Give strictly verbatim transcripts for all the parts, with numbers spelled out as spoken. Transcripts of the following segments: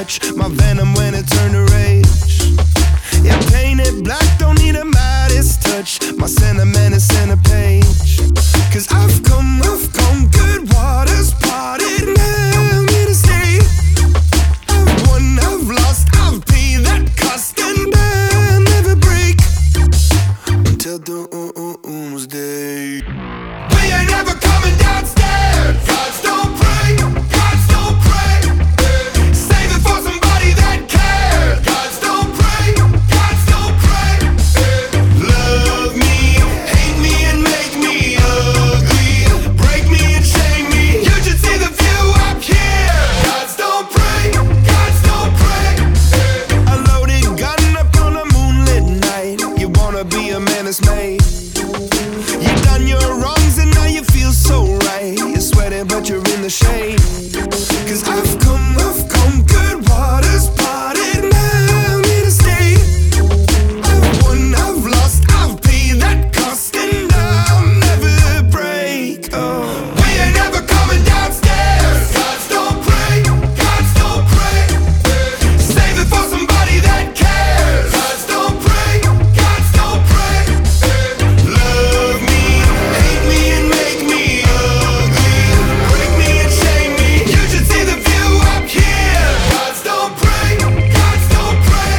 touch, my venom when it turned to rage. Yeah, painted black, don't need a Midas touch, my sentiment is center page. Cause I've come, I've come, good waters parted, now I'm here to stay. I've won, I've lost, I've paid that cost, and I'll never break until doomsday. We ain't never coming downstairs. Gods don't pray, gods don't pray. Save it for somebody that cares. Gods don't pray, gods don't pray. Love me, hate me and make me ugly. Break me and shame me. You should see the view up here. Gods don't pray, gods don't pray. A loaded gun up on a moonlit night. You wanna be a man that's made. You done your wrongs and now you feel so right. You're sweating but you're in the shade. Cause I've come, I've come, good waters parted, now I'm here to stay. I've won, I've lost, I've paid that cost, and I'll never break. Oh, we ain't never coming downstairs. Gods don't pray, gods don't pray. Save it for somebody that cares. Gods don't pray, gods don't pray. Love me, hate me and make me ugly. Break me and shame me. You should see the view up here. Gods don't pray, gods don't pray.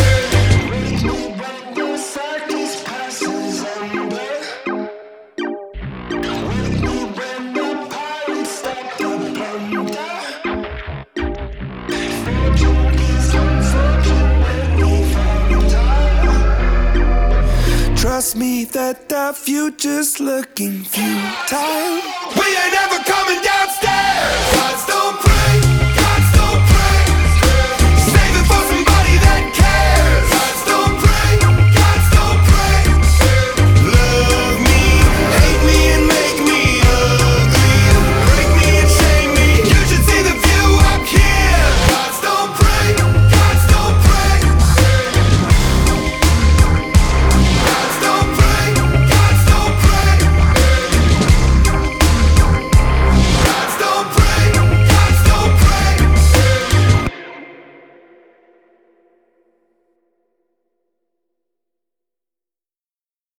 When the circus passes under, when the pirates step up under, fortune is unfortunately found out. Trust me that the future's looking futile. We ain't ever coming downstairs.